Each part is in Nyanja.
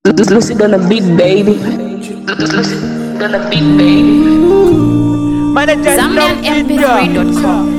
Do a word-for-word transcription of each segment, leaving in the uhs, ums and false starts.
Lucid on the beat, baby. Lucid on the beat, baby. Zambian M P three dot com.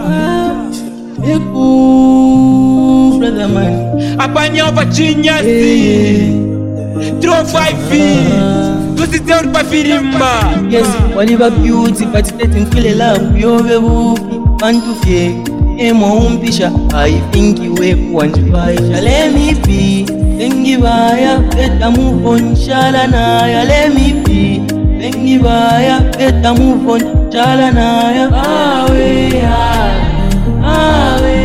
Brother man, Apanya Virginia C Throw five feet Tusiteu pa firimba. yes, waliva beauty participating feel love yove bufi bantu fye emo umpisha I think you we kwanjibaya let me be bengi baya better move on shala naya let me be bengi baya better move on shala naya awe awe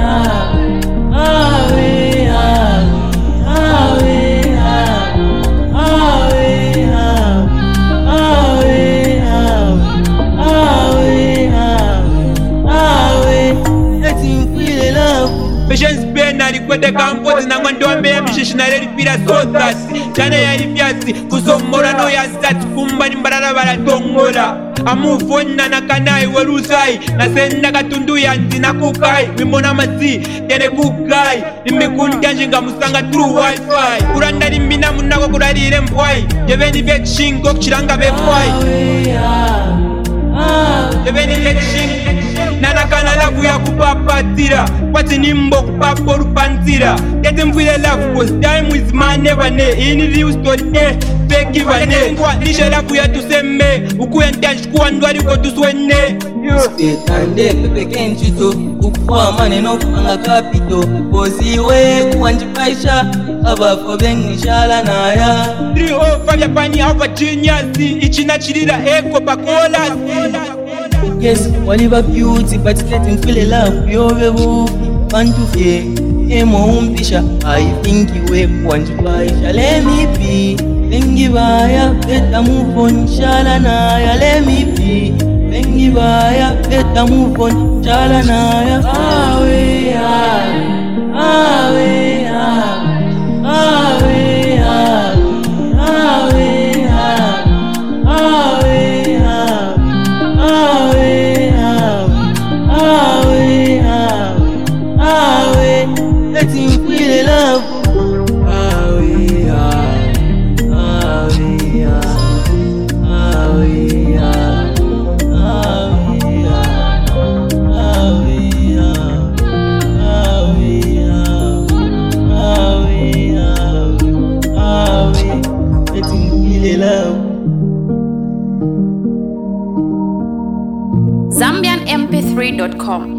Patience pain na likwete kampozi na mwendo wa meya mishishi na leli pira sotasi Chana ya lipiasi kusomora no ya sati kumba ni mbarara bala tongora Amufona na kanai warusai na senda katundu ya nti na kukai Mimona mazi tene kukai Nimikundi njinga musanga true wifi Kuranda limbina munako kuralire mpwai Jeveni vek shingo kuchiranga bekwai Jeveni vek shingo Nanakana lafu ya kupapatira Kwati nimbo kupapo rupanzira Yete mfile lafu cause time is man never ne Ini real story eh Fake vane Ngwa nishe lafu ya tuseme Ukuya ntiashikuwa ndwari ko tuswene state ande pepe kenchito Ukwa maneno kupanga kapito Bozi we kuwanjipaisha Abafo bengi shala naya three oh five ya pani alpha genius Ichina chirira eko bakola yes, waliva beauty participating feel love yove bufi bantu fye emo umpisha I think you we kwanjipaisha let me be bengi baya better move on shala naya let me be bengi baya better move on shala naya awe awe awe let him feel love. Awe, awe, awe, awe, awe, let him feel love. Zambian M P three dot com.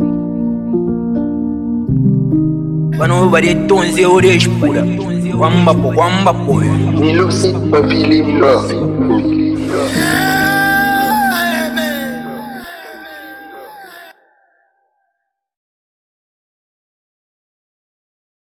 Bano bari tonze ore shpura Wamba po wamba po Ni Lucid pa Philip Love.